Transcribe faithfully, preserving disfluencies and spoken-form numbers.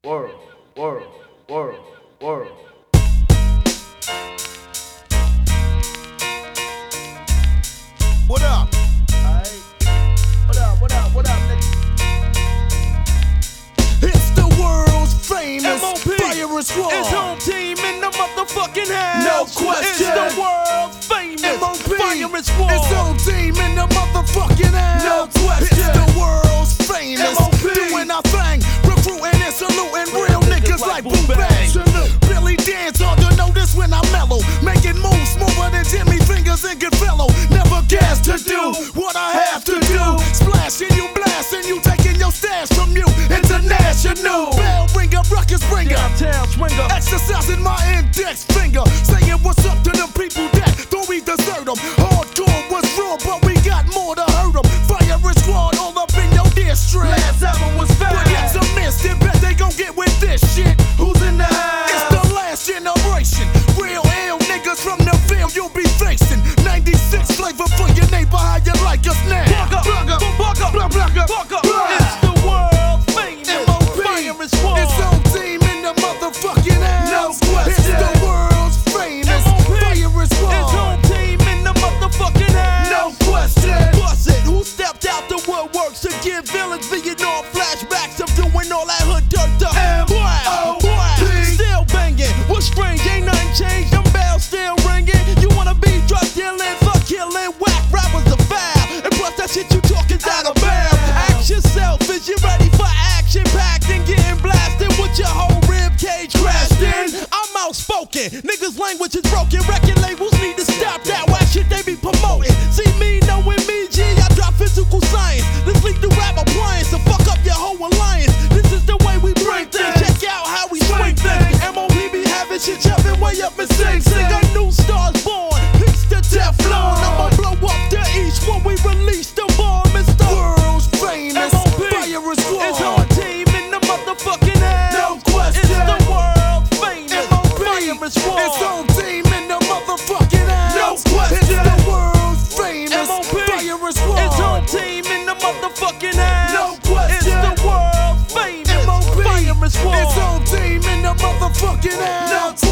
world, world, world, world. What up? Alright. What up, what up, what up, nigga? It's the world's famous M O P. Fire Squad. It's home team in the motherfucking house. No question. It's the world's famous M O P. Fire Squad. It's home team in the motherfucking house. No question. It's the world's famous. M O P. Doing our thing, recruiting and saluting real niggas like Boom Bang. Billy Dance on the notice when I mellow, making moves smoother than Jimmy Fingers and Goodfellow. Never gas to do what I have to do. Splashing you, blasting you, taking your stash from you. International bell ringer, ruckus bringer. Downtown swinger. Exercising my index finger, saying what's up to them people that thought we desert them. Hardcore was raw, but we got more to hurt them. Fire Squad all up in your district. Last album was fine. But it's a miss, they bet they gon' get with this shit. Who's in the house? It's the last generation. Real ill niggas from the field you'll be facing. ninety-six flavor for your neighbor, how you like us now? Buck up, buck up, buck up, buck up, buck up. It's the world's famous M O P. Fire Squad. It's on team in the motherfucking house. No question. It's the world's famous M O P. Fire It's Squad. home team in the motherfucking house. No question. Bust it. Who stepped out the woodworks to give villains Vietnam flashbacks of doing all that hood dirt to M Wow, O P. wow. Still banging. What's strange? Ain't nothing changed. Them bells still ringing. You wanna be drug dealing, fuck killing, whack rappers the foul. And plus that shit you talking's out of bounds. Ask yourself, is you ready for action packed and getting blasted with your whole rib cage crashed in? I'm outspoken. Niggas' language is broken. Record labels need to stop that whack shit they be promoting. See me knowing me, G, I drop physical science. This lead to rap appliance to fuck up your whole alliance. This is the way we bring things. Check out how we swing things. M O P be having shit jumping way up in Sing Sing. A new star's born. Peace to Teflon. I'ma blow up the east when we release the bomb. It's the World's famous M O P. Fire Squad. It's our team in the motherfucking house. No question. It's the world's famous M O P. Fire Squad. It's on team in the motherfucking house. No question. It's the world's famous M O P. Fire Squad. It's our team in the motherfucking house. No question. It's the world's famous M O P. Fire Squad. It's on team in the motherfucking house. No